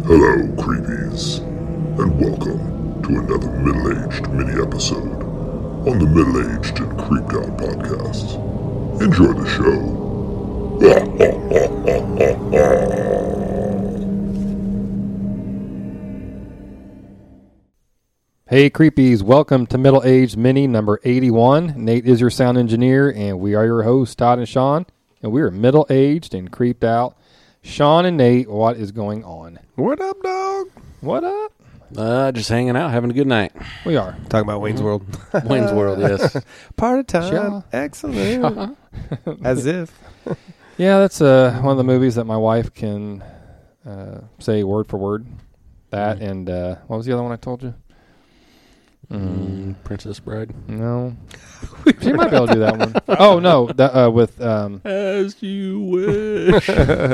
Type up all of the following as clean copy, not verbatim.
Hello, creepies, and welcome to another middle-aged mini-episode on the Middle-Aged and Creeped Out podcast. Enjoy the show. Hey creepies, welcome to Middle Aged Mini number 81. Nate is your sound engineer, and we are your hosts, Todd and Sean, and we are middle aged and creeped out. Sean and Nate, what is going on? What up, dog? What up? Just hanging out, having a good night. We are. Talking about Wayne's World. Wayne's World, yes. Part of time. Sure. Excellent. As if. Yeah, that's one of the movies that my wife can say word for word. That and what was the other one I told you? Princess Bride. No. She might be able to do that one. Oh, no. With As you wish.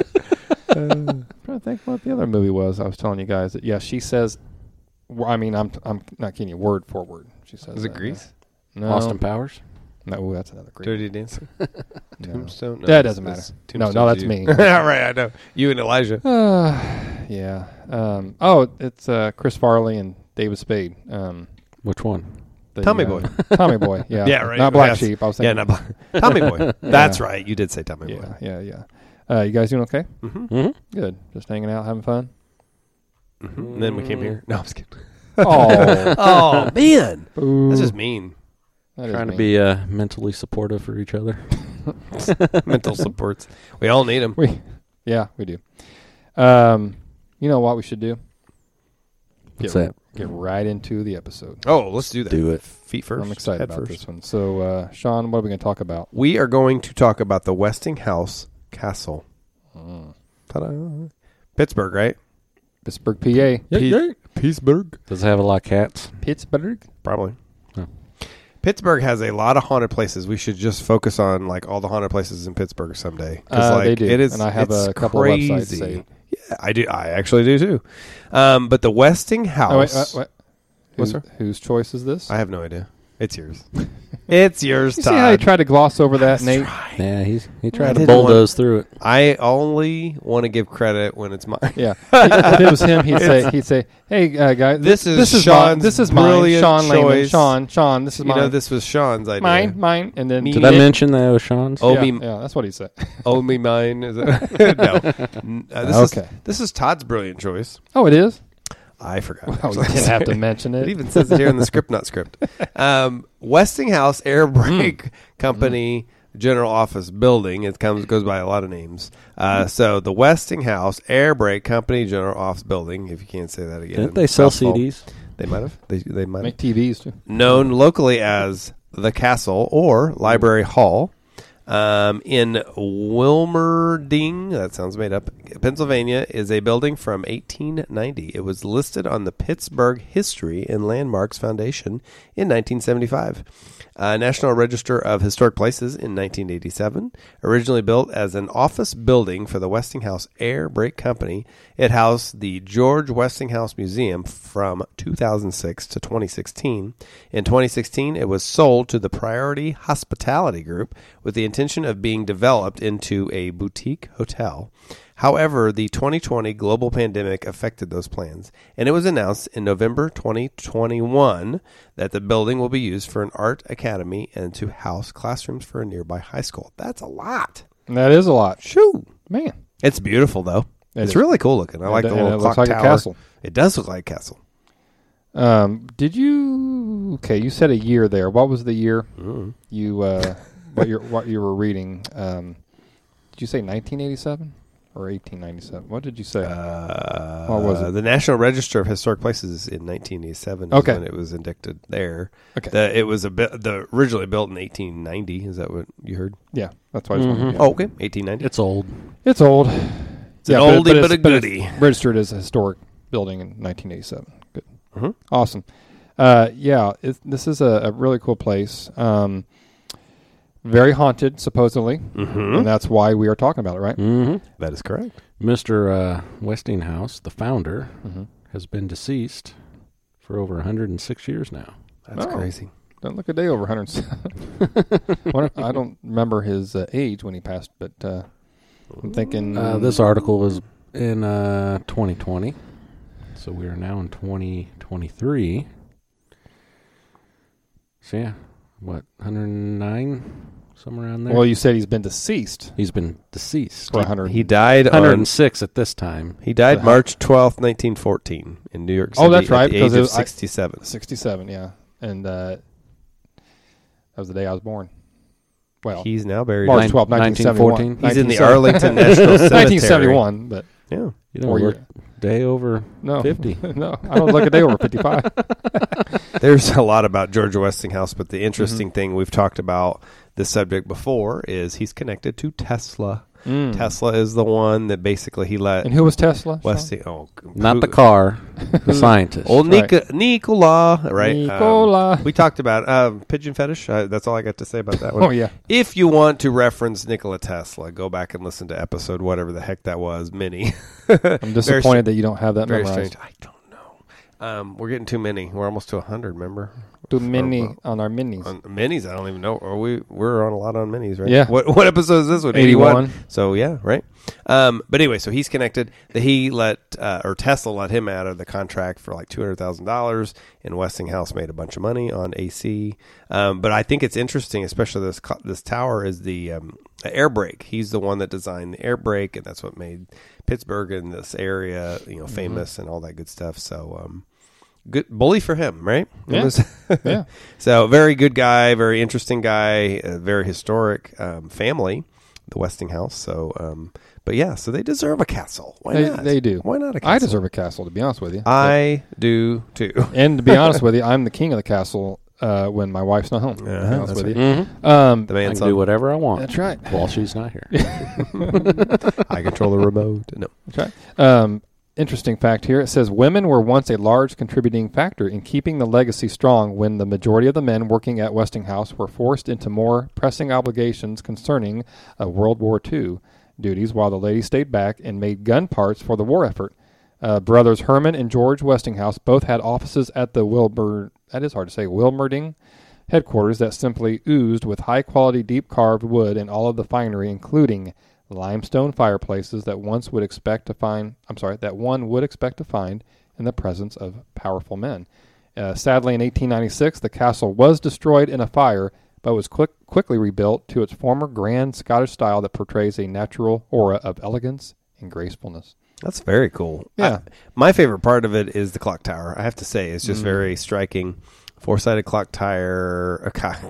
I'm trying to think what the other movie was. I was telling you guys that, yeah, she says, I mean, I'm not kidding you, word for word. She says Was it that, Grease? No. Austin Powers. No, that's another Grease. Dirty Dancing? No. Tombstone? No, That doesn't matter. No, that's you. me. Right, I know. You and Elijah. Yeah. It's Chris Farley and David Spade. Which one? Tommy Boy. Tommy Boy, yeah. Yeah, right. Not Black Yes. Sheep. I was thinking. Yeah, not Black. Tommy Boy. That's right. You did say Tommy Boy. Yeah. You guys doing okay? Mm-hmm. Good. Just hanging out, having fun? Mm-hmm. And then we came here. No, I'm just kidding. Oh. Oh, man. Ooh. That's just mean. That is Trying to mean. be mentally supportive for each other. Mental supports. We all need them. We do. You know what we should do? What's that? Get right into the episode. Oh, let's do that. Do it. Feet first. I'm excited Head about first. this one. So, Sean, what are we going to talk about? We are going to talk about the Westinghouse Castle. Mm. Ta-da. Pittsburgh, right? Pittsburgh, PA. Pittsburgh. Does it have a lot of cats? Pittsburgh? Probably. Oh. Pittsburgh has a lot of haunted places. We should just focus on like all the haunted places in Pittsburgh someday. They do. It is, And I have it's a couple crazy. of websites saved. Yeah, I do. I actually do too. But the Westinghouse. Oh, wait. What's her? Whose choice is this? I have no idea. It's yours. It's yours, You Todd. see how he tried to gloss over that, Nate? Yeah, he I tried to didn't bulldoze through it. I only want to give credit when it's mine. Yeah. If it was him, he'd say, "Hey, guys, This is mine. Sean's This is mine. brilliant Sean Lehman. choice. Sean. This is You mine. know, this was Sean's idea. mine, and then Did I mention that it was Sean's? Oh, yeah, me- yeah, that's what he said. Only mine. Is it? No. Okay. This is Todd's brilliant choice. Oh, it is. I forgot. Oh, you didn't have to mention It it. even says it here in the script, not script. Westinghouse Air Brake Company General Office Building. It goes by a lot of names. So the Westinghouse Air Brake Company General Office Building. If you can't say that again, Didn't they sell Mouthful. CDs? They might have. They might Make have. TVs too. Known locally as the Castle or Library Hall. In Wilmerding, that sounds made up, Pennsylvania, is a building from 1890. It was listed on the Pittsburgh History and Landmarks Foundation in 1975. National Register of Historic Places in 1987. Originally built as an office building for the Westinghouse Air Brake Company, it housed the George Westinghouse Museum from 2006 to 2016. In 2016, it was sold to the Priority Hospitality Group with the intention of being developed into a boutique hotel. However, the 2020 global pandemic affected those plans, and it was announced in November 2021 that the building will be used for an art academy and to house classrooms for a nearby high school. That's a lot. And that is a lot, Shoo. man. It's beautiful, though. It It's is. really cool looking. I like the And little it clock looks like tower. a castle. It does look like a castle. Did you? Okay, you said a year there. What was the year you? What you were reading? Did you say 1987 or 1897? What did you say? What was it? The National Register of Historic Places in 1987 is Okay. when it was indicted there. Okay. It was originally built in 1890. Is that what you heard? Yeah, that's why I just wanted to Oh, okay. 1890. It's old. It's old. It's an oldie but a goodie. It's registered as a historic building in 1987. Good. Mhm. Awesome. This is a really cool place. Very haunted, supposedly. Mm-hmm. And that's why we are talking about it, right? Mm-hmm. That is correct. Mr. Westinghouse, the founder, Mm-hmm. has been deceased for over 106 years now. That's Oh. crazy. Don't look a day over 107. I don't remember his age when he passed, but I'm thinking... This article was in 2020. So we are now in 2023. So yeah, what, 109? Somewhere around there? Well, you said he's been deceased He's been deceased. for 100. He died on 106 at this time. He died So March 12th, 1914 in New York City. Oh, that's right, at the because age it of was- 67. 67, yeah. And that was the day I was born. Well, He's now buried. March in, 12th, 1971. 1914. he's in the Arlington National Cemetery. 1971, but Yeah. You don't 4 look years. day over No. 50. No, I don't look a day over 55. There's a lot about George Westinghouse, but the interesting Mm-hmm. thing we've talked about this subject before is he's connected to Tesla. Mm. Tesla is the one that basically he let And who was Tesla? Sean? Westing. Oh, Not the car, the scientist. Old Right. Nikola, right? Nikola. We talked about pigeon fetish. That's all I got to say about that one. Oh, yeah. If you want to reference Nikola Tesla, go back and listen to episode whatever the heck that was, Mini. I'm disappointed that you don't have that Very memorized. strange. I don't know. We're getting too many. We're almost to 100. Remember? Too many on our minis. On minis, I don't even know. We're on a lot on minis, right? Yeah. What episode is this one? 81. So yeah, right. But anyway, so he's connected. He let or Tesla let him out of the contract for like $200,000, and Westinghouse made a bunch of money on AC. But I think it's interesting, especially this tower is the air brake. He's the one that designed the air brake, and that's what made Pittsburgh and this area, famous and all that good stuff. So. Good bully for him, right? Yeah. Yeah. So very good guy, very interesting guy, a very historic family, the Westinghouse. So, but yeah, so they deserve a castle. Why not? They do. Why not a castle? I deserve a castle, to be honest with you. I do too. And to be honest with you, I'm the king of the castle when my wife's not home. To be Uh-huh, honest that's with right. you. Mhm. The I man's can do whatever I want. That's right. While she's not here. I control the remote. No. That's right. Interesting fact here. It says women were once a large contributing factor in keeping the legacy strong when the majority of the men working at Westinghouse were forced into more pressing obligations concerning World War II duties, while the ladies stayed back and made gun parts for the war effort. Brothers Herman and George Westinghouse both had offices at the Wilmerding headquarters that simply oozed with high-quality, deep-carved wood and all of the finery, including limestone fireplaces that one would expect to find in the presence of powerful men. Sadly, in 1896, the castle was destroyed in a fire, but was quickly rebuilt to its former grand Scottish style that portrays a natural aura of elegance and gracefulness. That's very cool. Yeah. My favorite part of it is the clock tower. I have to say, it's just very striking. Four-sided clock tower.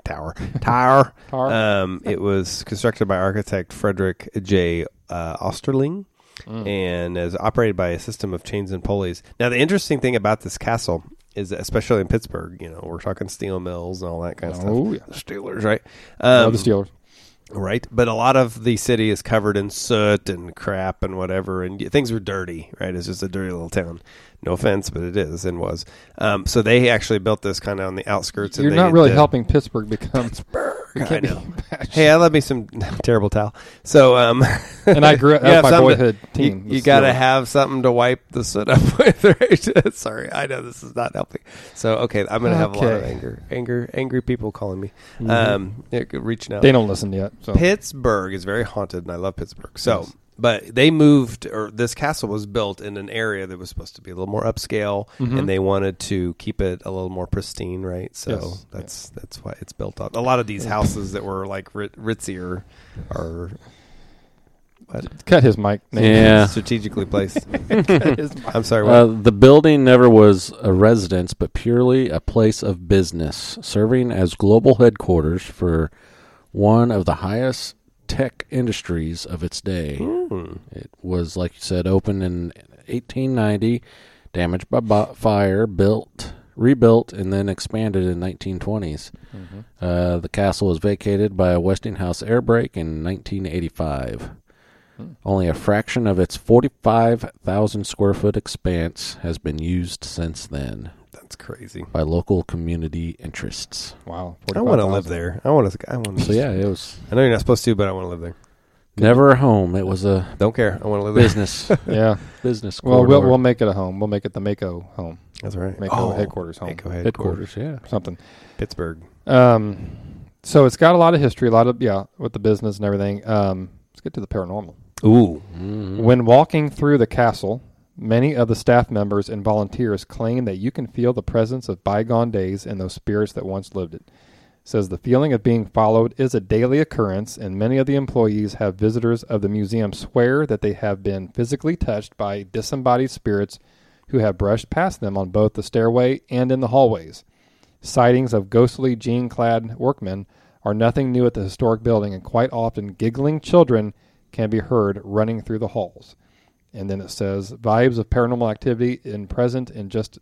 It was constructed by architect Frederick J. Osterling and is operated by a system of chains and pulleys. Now, the interesting thing about this castle is that, especially in Pittsburgh, we're talking steel mills and all that kind of stuff. Oh, yeah. The Steelers, right? Love the Steelers. Right, but a lot of the city is covered in soot and crap and whatever, and things were dirty, right? It's just a dirty little town. No offense, but it is and was. So they actually built this kind of on the outskirts. You're and not they really did- helping Pittsburgh become... I know. Hey, I love me some terrible towel. So, And I grew up... That was my something boyhood team. You the got to Steelers. have something to wipe the soot up with, right? Sorry, I know this is not helping. So, okay, I'm going to have a lot of Okay. angry people calling me, reaching out. They don't listen yet. So. Pittsburgh is very haunted, and I love Pittsburgh. So, Yes. but they moved, or this castle was built in an area that was supposed to be a little more upscale, and they wanted to keep it a little more pristine, right? So Yes. that's why it's built up. A lot of these houses that were like ritzier are Cut his mic. Name. Yeah. strategically placed. Cut his mic. I'm sorry. What? The building never was a residence, but purely a place of business, serving as global headquarters for one of the highest tech industries of its day. It was, like you said, opened in 1890, damaged by fire, rebuilt, and then expanded in 1920s. The castle was vacated by a Westinghouse air brake in 1985. Only a fraction of its 45,000 square foot expanse has been used since then That's crazy. by local community interests. Wow. I want to 45,000. live there. I want to. So yeah, it was I know you're not supposed to, but I want to live there. never a home. It was a Don't care. I want to live there. business Yeah. business Well, corridor. we'll make it a home. We'll make it the Mako home. That's right. Mako headquarters home. Mako headquarters. Yeah. Something. Pittsburgh. So it's got a lot of history, with the business and everything. Let's get to the paranormal. Ooh. When walking through the castle, Many of the staff members and volunteers claim that you can feel the presence of bygone days and those spirits that once lived it. Says the feeling of being followed is a daily occurrence, and many of the employees have visitors of the museum swear that they have been physically touched by disembodied spirits who have brushed past them on both the stairway and in the hallways. Sightings of ghostly jean-clad workmen are nothing new at the historic building, and quite often giggling children can be heard running through the halls. And then it says, vibes of paranormal activity is present in just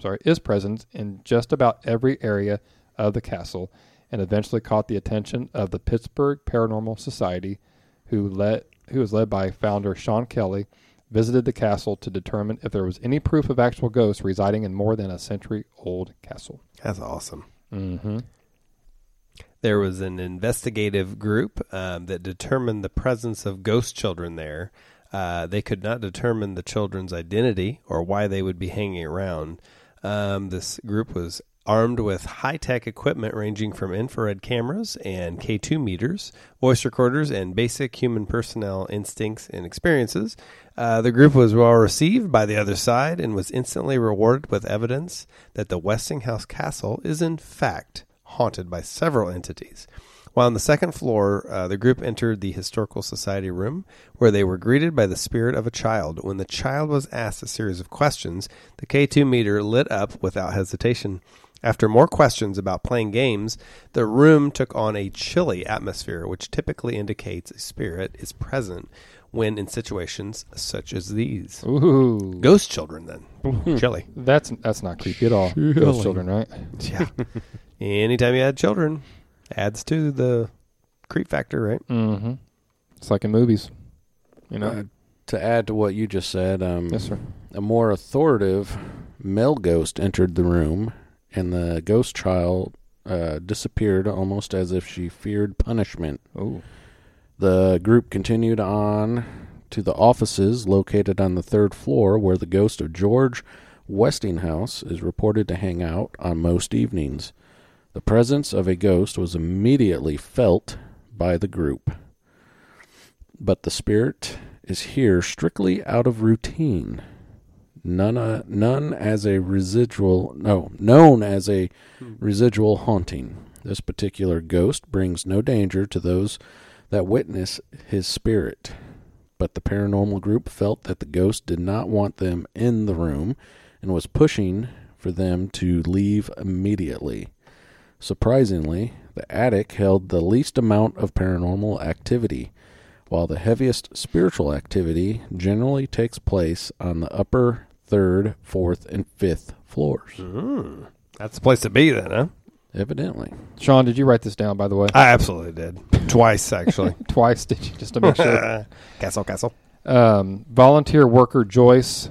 about every area of the castle, and eventually caught the attention of the Pittsburgh Paranormal Society, who is led by founder Sean Kelly, visited the castle to determine if there was any proof of actual ghosts residing in more than a century-old castle. That's awesome. Mm-hmm. There was an investigative group that determined the presence of ghost children there. They could not determine the children's identity or why they would be hanging around. This group was armed with high-tech equipment ranging from infrared cameras and K2 meters, voice recorders, and basic human personnel instincts and experiences. The group was well received by the other side and was instantly rewarded with evidence that the Westinghouse Castle is in fact haunted by several entities. While on the second floor, the group entered the Historical Society room, where they were greeted by the spirit of a child. When the child was asked a series of questions, the K2 meter lit up without hesitation. After more questions about playing games, the room took on a chilly atmosphere, which typically indicates a spirit is present when in situations such as these. Ooh. Ghost children, then. Chilly. That's not creepy at all. Ghost children, right? Yeah. Anytime you add children, adds to the creep factor, right? Mm-hmm. It's like in movies, you know. To add to what you just said, Yes, sir. a more authoritative male ghost entered the room, and the ghost child disappeared almost as if she feared punishment. Oh. The group continued on to the offices located on the third floor, where the ghost of George Westinghouse is reported to hang out on most evenings. The presence of a ghost was immediately felt by the group, but the spirit is here strictly out of routine. Known as a residual haunting. This particular ghost brings no danger to those that witness his spirit, but the paranormal group felt that the ghost did not want them in the room and was pushing for them to leave immediately. Surprisingly, the attic held the least amount of paranormal activity, while the heaviest spiritual activity generally takes place on the upper third, fourth, and fifth floors. That's the place to be then, huh? Evidently. Sean, did you write this down, by the way? I absolutely did. Twice, actually. Twice, did you? Just to make sure. Castle. Volunteer worker Joyce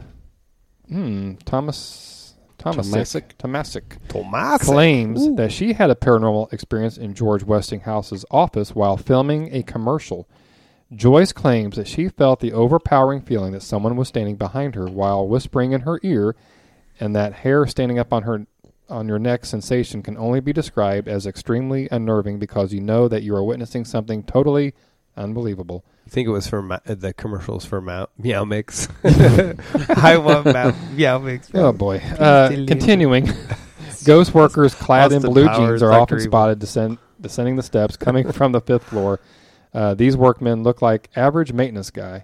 Tomasic claims that she had a paranormal experience in George Westinghouse's office while filming a commercial. Joyce claims that she felt the overpowering feeling that someone was standing behind her while whispering in her ear, and that hair standing up on your neck sensation can only be described as extremely unnerving because you know that you are witnessing something totally unbelievable. You think it was for the commercials for Meow Mix? I want Meow Mix. Oh, boy. Continuing, ghost workers clad in blue jeans are often spotted descending the steps coming from the fifth floor. These workmen look like the average maintenance guy,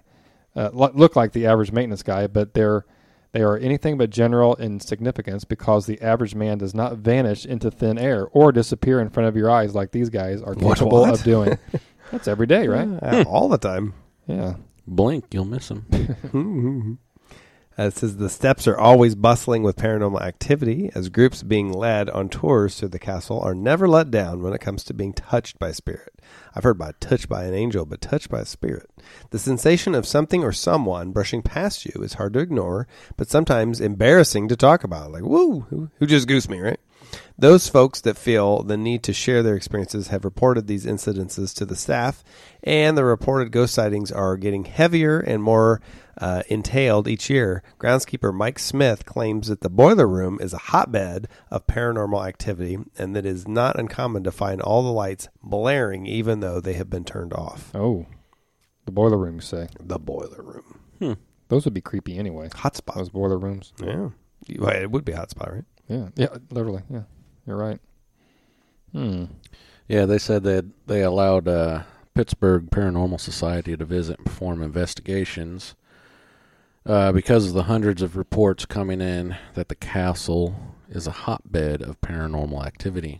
but they are anything but general in significance because the average man does not vanish into thin air or disappear in front of your eyes like these guys are capable of doing. That's every day, right? All the time. Yeah. Blink, you'll miss them. It says the steps are always bustling with paranormal activity, as groups being led on tours through the castle are never let down when it comes to being touched by spirit. I've heard about touched by an angel, but touched by a spirit. The sensation of something or someone brushing past you is hard to ignore, but sometimes embarrassing to talk about. Like, woo, who just goosed me, right? Those folks that feel the need to share their experiences have reported these incidences to the staff, and the reported ghost sightings are getting heavier and more entailed each year. Groundskeeper Mike Smith claims that the boiler room is a hotbed of paranormal activity, and that it is not uncommon to find all the lights blaring even though they have been turned off. Oh, the boiler room, you say? The boiler room. Those would be creepy anyway. Hotspot. Those boiler rooms. Yeah. Well, it would be a hotspot, right? Yeah. Yeah. Literally. Yeah. You're right. Yeah, they said that they allowed Pittsburgh Paranormal Society to visit and perform investigations because of the hundreds of reports coming in that the castle is a hotbed of paranormal activity.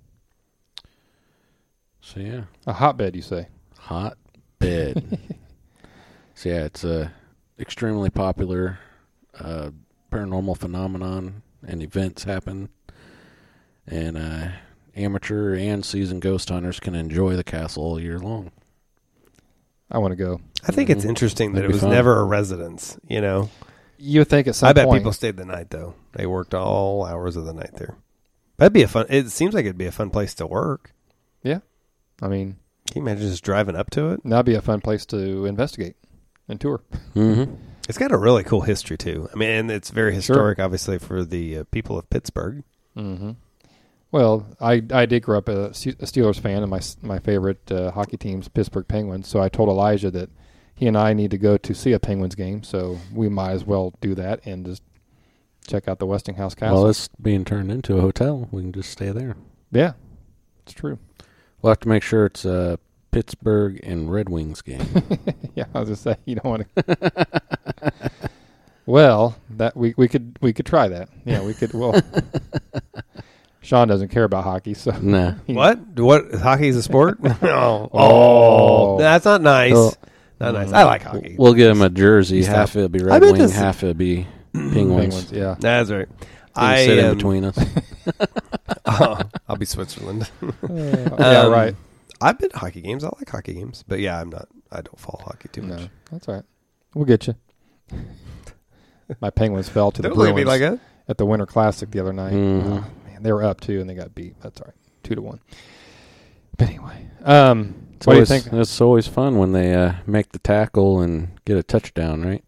So, yeah. A hotbed, you say? Hotbed. So, yeah, it's a extremely popular paranormal phenomenon, and events happen. And amateur and seasoned ghost hunters can enjoy the castle all year long. I want to go. I think it's interesting that That'd it be was fun. never a residence, you know. You would think at some I bet point. people stayed the night, though. They worked all hours of the night there. That'd be it seems like it'd be a fun place to work. Yeah. I mean, Can you imagine just driving up to it? that'd be a fun place to investigate and tour. Mm-hmm. It's got a really cool history, too. I mean, and it's very historic, obviously, for the people of Pittsburgh. Mm-hmm. Well, I did grow up a Steelers fan, and my favorite hockey team's Pittsburgh Penguins. So I told Elijah that he and I need to go to see a Penguins game, so we might as well do that and just check out the Westinghouse Castle. Well, it's being turned into a hotel. We can just stay there. Yeah, it's true. We'll have to make sure it's a Pittsburgh and Red Wings game. Yeah, I was just saying you don't want to. Well, that we could try that. Yeah, we could. Well, Sean doesn't care about hockey, so Nah. What? Hockey's a sport? Oh. Oh. That's not nice. Oh. Not nice. I like hockey. We'll get him a jersey. Stop. Half it'll be I Red bet Wing, this- half it'll be Penguins. Penguins. Yeah. That's right. He can sit in um, between us. I'll be Switzerland. Yeah, right. I've been to hockey games. I like hockey games, but yeah, I don't follow hockey too much. No, that's all right. We'll get you. My Penguins fell to the Don't look at me Bruins like that. at the Winter Classic the other night. Mhm. Oh, man, they were up 2 and they got beat. That's all right. 2-1. But anyway, what do you think? It's always fun when they make the tackle and get a touchdown, right?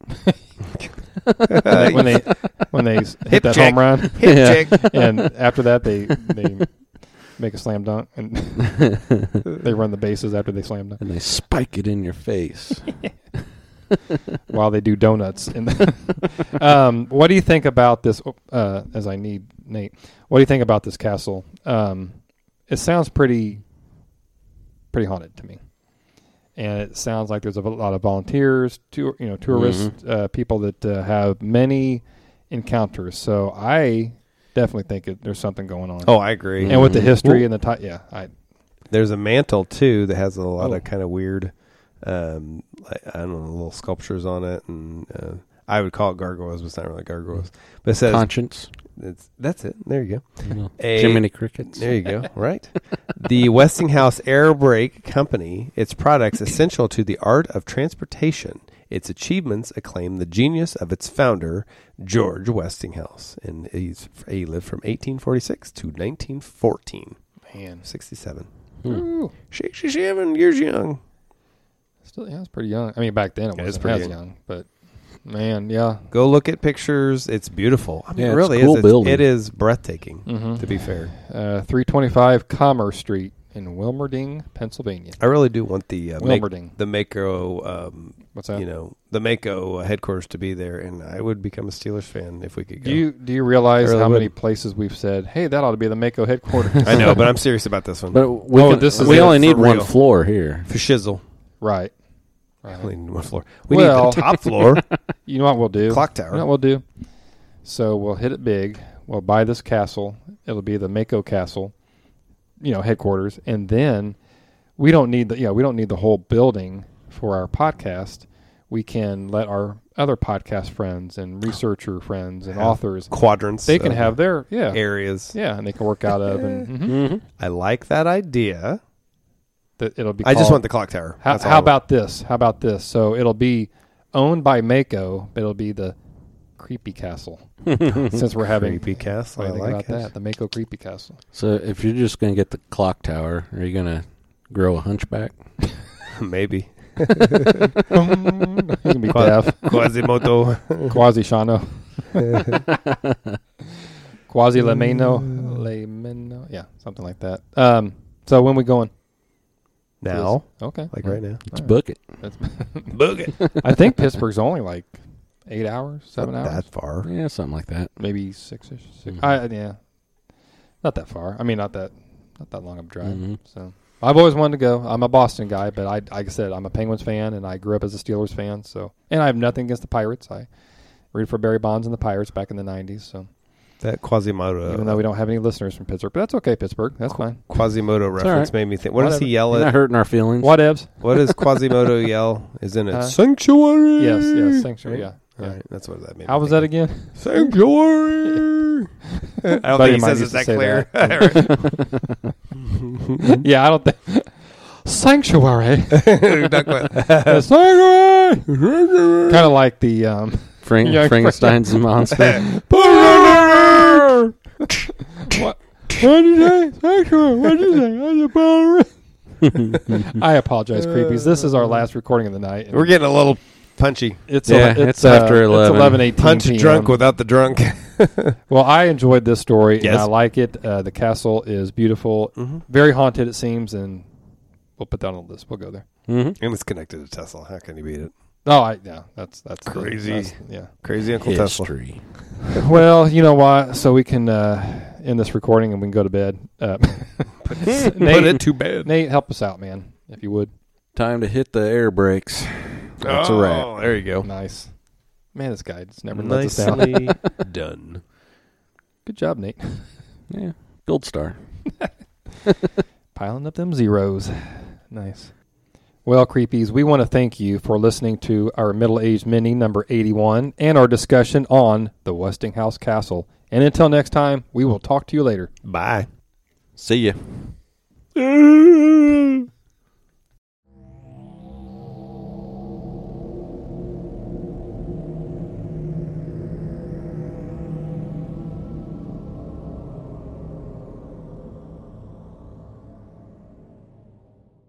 when they hit Hip that check. home run, Hip Yeah. check. and after that they make a slam dunk and they run the bases after they slam dunk And they spike it in your face. while they do donuts. What do you think about this? As I need Nate, what do you think about this castle? It sounds pretty haunted to me, and it sounds like there's a lot of volunteers, tourists, people that have many encounters. So I definitely think there's something going on. Oh, I agree. And with the history Well, and the there's a mantle too that has a lot Oh. of kind of weird, I don't know, little sculptures on it, and I would call it gargoyles, but it's not really gargoyles. But it says Conscience. that's it. There you go. You know, A- Jiminy Crickets. There you go. Right. The Westinghouse Air Brake Company, its products essential to the art of transportation. Its achievements acclaim the genius of its founder, George Westinghouse. And he lived from 1846 to 1914. man, 67. Ooh, 67 years young. still, yeah, it's pretty young. I mean, back then it Yeah, it's wasn't pretty as young. young, but man, yeah. Go look at pictures. It's beautiful. I mean, Yeah, it it's really a cool is. building. It is breathtaking, Mm-hmm. to be fair. 325 Commerce Street in Wilmerding, Pennsylvania. I really do want the Wilmerding. the Mako, What's that? the Mako headquarters to be there, and I would become a Steelers fan if we could go. Do you realize I really how would. many places we've said, "Hey, that ought to be the Mako headquarters"? I know, but I'm serious about this one. But we, Oh, can- this is we it only for need one real. floor here. For shizzle, right. we Right. only need one floor. We Well- need the top floor, You know what we'll do? clock You know tower. what we'll do? So we'll hit it big. We'll buy this castle. It'll be the Mako Castle, headquarters, and then we don't need the whole building for our podcast. We can let our other podcast friends and researcher friends and Have authors, Quadrants. they can of have their areas. and they can work out of and Mm-hmm. I like that idea. that it'll be. I just called- want the clock tower. That's all I How want. about this? How about this? So it'll be owned by Mako, but it'll be the Creepy Castle. Since we're having creepy castle? what I do you think like about it. that? The Mako Creepy Castle. So if you're just going to get the clock tower, are you going to grow a hunchback? Maybe You can be deaf. Quasimodo. Quasi Shano. Quasi Lemeno. Yeah, something like that. So when we going? Now, Okay. like right now. Let's All right. book it. That's- Boog it. I think Pittsburgh's only like 8 hours, 7 Not hours, that far. Yeah, something like that. maybe 6-ish. Mhm. Yeah, not that far. I mean, not that long of a drive. Mhm. So I've always wanted to go. I'm a Boston guy, but like I said, I'm a Penguins fan, and I grew up as a Steelers fan. So, and I have nothing against the Pirates. I rooted for Barry Bonds and the Pirates back in the '90s. So That Quasimodo. even though we don't have any listeners from Pittsburgh, but that's okay, Pittsburgh. That's fine. Quasimodo reference right. made me think. What does he Whatever. yell You're not at? hurting our feelings. Whatevs. What does Quasimodo yell? Is in it Huh? sanctuary? Yes, sanctuary. Yeah. All Yeah. right, that's what that made. How me was think that again? of. Sanctuary. I don't Buddy think he of mine says used it to that say clear. Yeah, I don't think. Sanctuary. Not quite. Sanctuary. Kind of like the Yeah, Frankenstein's monster. What did you say? Sanctuary. What did you say? I apologize, creepies. This is our last recording of the night. and We're getting a little punchy. It's Yeah, it's after 11. It's 11:18 Punch p.m. drunk without the drunk. Well, I enjoyed this story, and Yes. I like it. The castle is beautiful, Mhm. very haunted, it seems, and we'll put that on the list. We'll go there. Mm-hmm. And it's connected to Tesla. How can you beat it? Oh, yeah, that's Crazy. yeah. Crazy Uncle Tesla. History. Well, you know what? So we can end this recording and we can go to bed. Put Nate, it to bed. Nate, help us out, man, if you would. Time to hit the air brakes. That's a wrap. There you go. Nice. Man, this guy just never lets us down. Nicely done. Good job, Nate. Yeah, gold star. Piling up them zeros. Nice. Well, creepies, we want to thank you for listening to our middle-aged mini number 81 and our discussion on the Westinghouse Castle. And until next time, we will talk to you later. Bye. See ya.